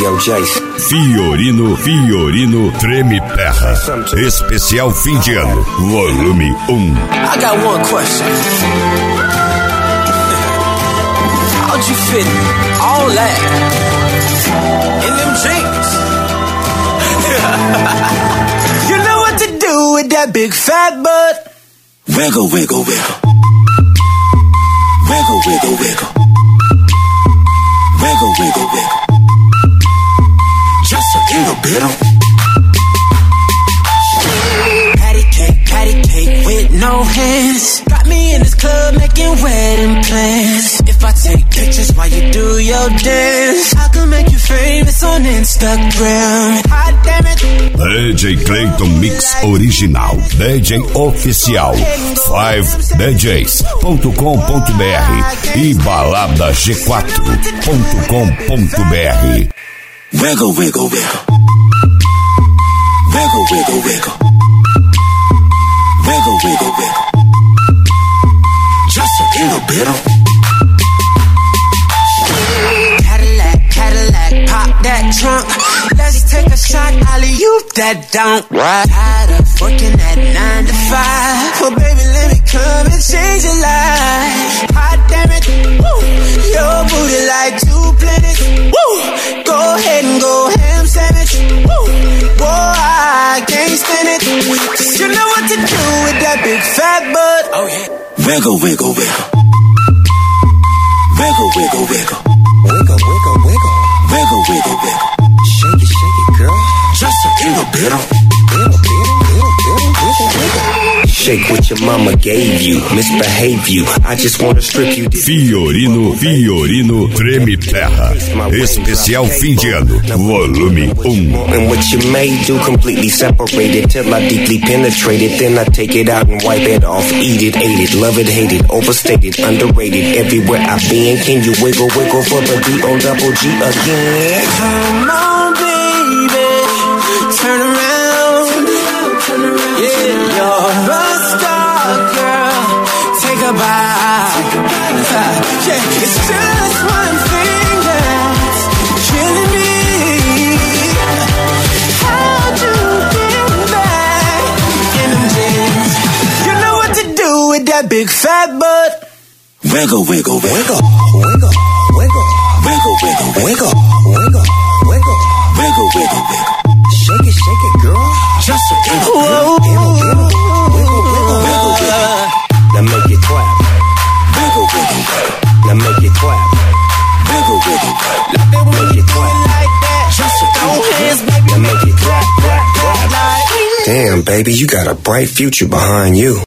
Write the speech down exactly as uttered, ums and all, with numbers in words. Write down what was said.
Yo, Jace. Fiorino, Fiorino Treme Terra. Especial fim de ano, volume um. I got one question. How'd you fit all that in them jeans? You know what to do with that big fat butt. Wiggle, wiggle, wiggle. Wiggle, wiggle, wiggle. Wiggle, wiggle, wiggle. Just a little bit of patty cake, patty cake with no hands. Got me in this club making wedding plans. If I take pictures while you do your dance, I can make you famous on Instagram. Hot damn it. D J Clayton Mix Original, D J Oficial, five D Js ponto com ponto b r e balada g quatro ponto com ponto b r. Wiggle, wiggle, wiggle. Wiggle, wiggle, wiggle. Wiggle, wiggle, wiggle. Just a little bit of Cadillac, Cadillac, pop that trunk. Let's take a shot, alley-oop that don't. Tired of working at nine to five. Well, baby, let me come and change your life. Hot damn it, woo. Your booty like two planets. Woo. Go ahead and go ham sandwich. Woo. Boy, I can't stand it. Cause you know what to do with that big fat butt. Oh yeah. Wiggle, wiggle, wiggle. Wiggle, wiggle, wiggle. Wiggle, wiggle, wiggle. Wiggle, wiggle, wiggle. Shake it, shake it, girl. Just a little bit of Little, little, little, little, wiggle, wiggle. Shake what your mama gave you. Misbehave you. I just wanna strip you. Fiorino, Fiorino Treme Terra. Especial fim de ano, volume um. And what you may do, completely separated till I deeply penetrate it. Then I take it out and wipe it off. Eat it, ate it, love it, hate it, overstated, underrated. Everywhere I've been, can you wiggle, wiggle for the D O double G again? Come on, baby, turn around. Yeah, you're a star, girl. Take a bow. Yeah, it's just one thing that's killing me. How'd you get back in them jeans? You know what to do with that big fat butt. Wiggle, wiggle, wiggle. Wiggle, wiggle, Wiggle, wiggle, wiggle, wiggle, wiggle. wiggle, wiggle, wiggle. Shake it, shake it, girl. Just a little Wiggle, wiggle, wiggle, wiggle, wiggle, wiggle. Now make it clap. wiggle, wiggle, wiggle. Now make it clap. Wiggle, wiggle, wiggle. Make it clap. Just a little hands, baby. Now make it clap, clap, clap. Damn, baby, you got a bright future behind you.